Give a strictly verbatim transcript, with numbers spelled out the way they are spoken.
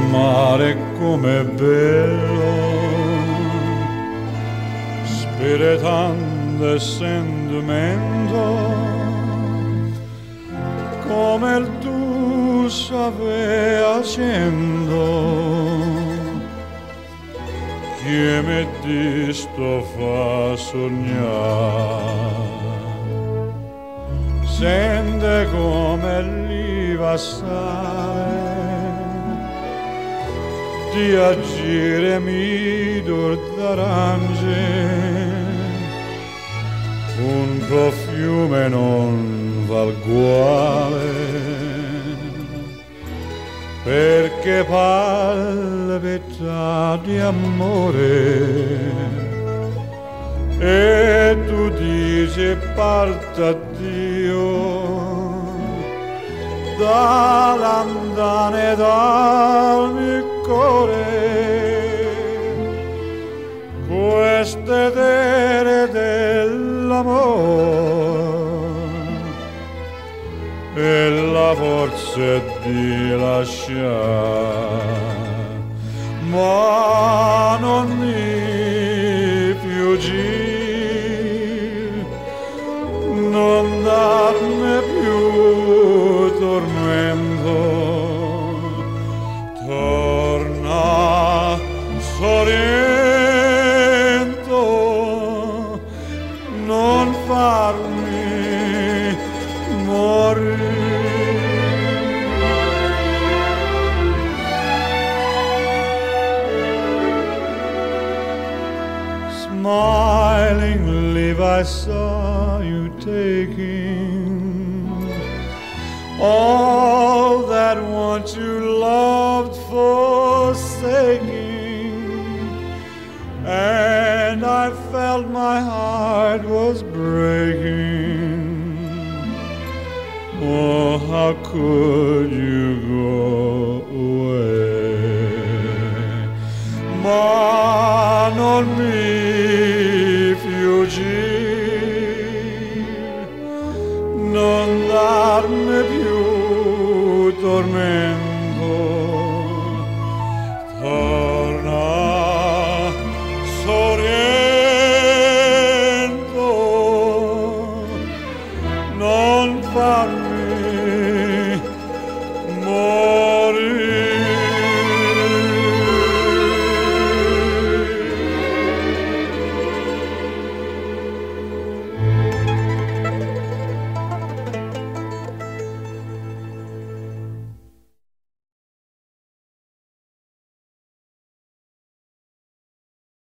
mare com'è bello, spiritando e sentimento, come il tu sapeva accendo, che mi disto fa sognare. Sente come l'Iva sale di agire mi d'arance, un profume non val guale, perché palpita di amore. E tu dici parta Dio dall'andane dal mio cuore, queste terre dell'amore e la forza di lasciare, ma non mi più gir, non darmi più tormento, torna sorrento, non farmi morire. Smilingly I saw you taking all that once you loved forsaking, and I felt my heart was breaking. Oh, how could you go away? Ma non mi fuggir, non darmi più tormento.